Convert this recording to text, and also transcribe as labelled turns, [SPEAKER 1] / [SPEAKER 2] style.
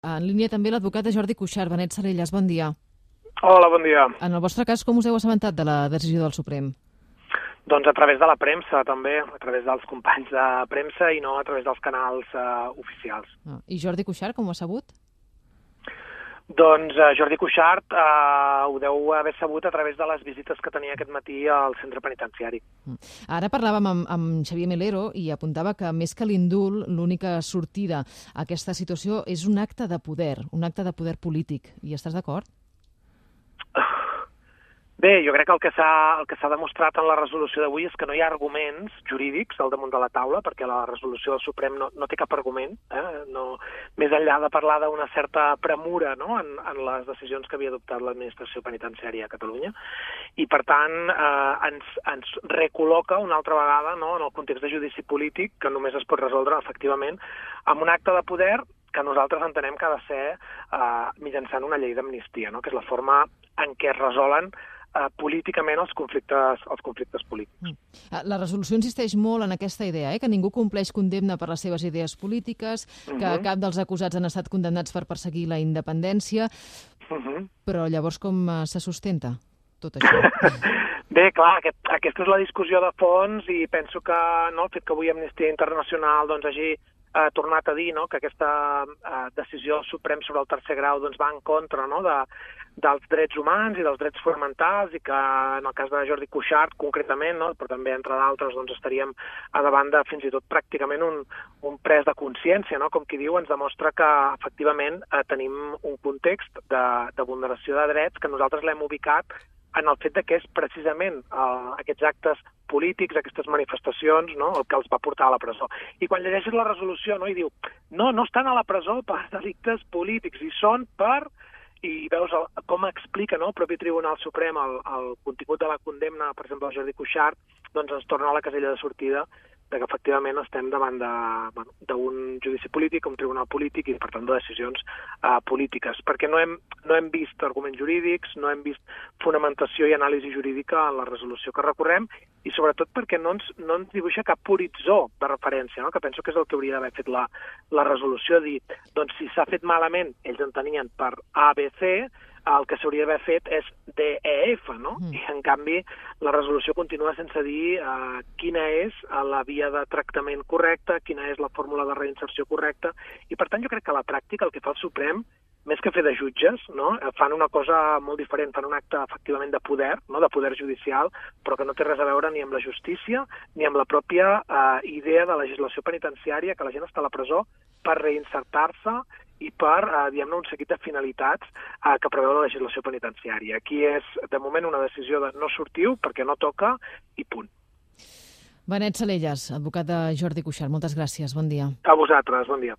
[SPEAKER 1] En línia també l'advocat Jordi Cuixart. Benet Salellas, bon dia.
[SPEAKER 2] Hola, bon dia.
[SPEAKER 1] En el vostre cas, com us heu assabentat de la decisió del Suprem?
[SPEAKER 2] Doncs a través de la premsa, també, a través dels companys de premsa i no a través dels canals oficials.
[SPEAKER 1] I Jordi Cuixart, com ho ha sabut?
[SPEAKER 2] Doncs Jordi Cuixart ho deu haver sabut a través de les visites que tenia aquest matí al centre penitenciari.
[SPEAKER 1] Ara parlàvem amb Xavier Melero i apuntava que més que l'indult, l'única sortida a aquesta situació és un acte de poder polític. Hi estàs d'acord?
[SPEAKER 2] Bé, jo crec que el que s'ha demostrat en la resolució d'avui és que no hi ha arguments jurídics al damunt de la taula, perquè la resolució del Suprem no té cap argument, més enllà de parlar d'una certa premura en les decisions que havia adoptat l'administració penitenciària a Catalunya, i per tant ens recol·loca una altra vegada en el context de judici polític, que només es pot resoldre efectivament amb un acte de poder que nosaltres entenem que ha de ser mitjançant una llei d'amnistia, que és la forma en què es resolen políticament els conflictes polítics.
[SPEAKER 1] La resolució insisteix molt en aquesta idea, que ningú compleix condemna per les seves idees polítiques, que cap dels acusats han estat condemnats per perseguir la independència, però llavors com se sustenta tot això?
[SPEAKER 2] Bé, clar, aquesta és la discussió de fons i penso que el fet que avui Amnistia Internacional hagi tornat a dir que aquesta decisió del Suprem sobre el tercer grau va en contra dels drets humans i dels drets fonamentals, i que en el cas de Jordi Cuixart concretament, però també entre d'altres estaríem a davant de fins i tot pràcticament un pres de consciència, com qui diu, ens demostra que efectivament tenim un context de vulneració de drets que nosaltres l'hem ubicat en el fet que és precisament aquests actes polítics, aquestes manifestacions, el que els va portar a la presó. I quan llegeixes la resolució i diu no estan a la presó per delictes polítics, i són per... I veus com explica el propi Tribunal Suprem el contingut de la condemna, per exemple, de Jordi Cuixart, doncs ens torna a la casella de sortida que efectivament estem davant d'un judici polític, un tribunal polític i, per tant, de decisions polítiques. Perquè no hem vist arguments jurídics, no hem vist fonamentació i anàlisi jurídica en la resolució que recorrem, i sobretot perquè no ens dibuixa cap horitzó de referència, que penso que és el que hauria d'haver fet la resolució, dir, doncs si s'ha fet malament, ells entenien per A, B, C, el que s'hauria d'haver fet és DEF, I en canvi la resolució continua sense dir quina és la via de tractament correcta, quina és la fórmula de reinserció correcta, i per tant jo crec que a la pràctica el que fa el Suprem, més que fer de jutges, fan una cosa molt diferent, fan un acte efectivament de poder judicial, però que no té res a veure ni amb la justícia ni amb la pròpia idea de legislació penitenciària, que la gent està a la presó per reinsertar-se i per, diguem-ne, un seguit de finalitats que preveu la legislació penitenciària. Aquí és, de moment, una decisió de no sortiu perquè no toca i punt.
[SPEAKER 1] Benet Salellas, advocat de Jordi Cuixart, moltes gràcies, bon dia.
[SPEAKER 2] A vosaltres, bon dia.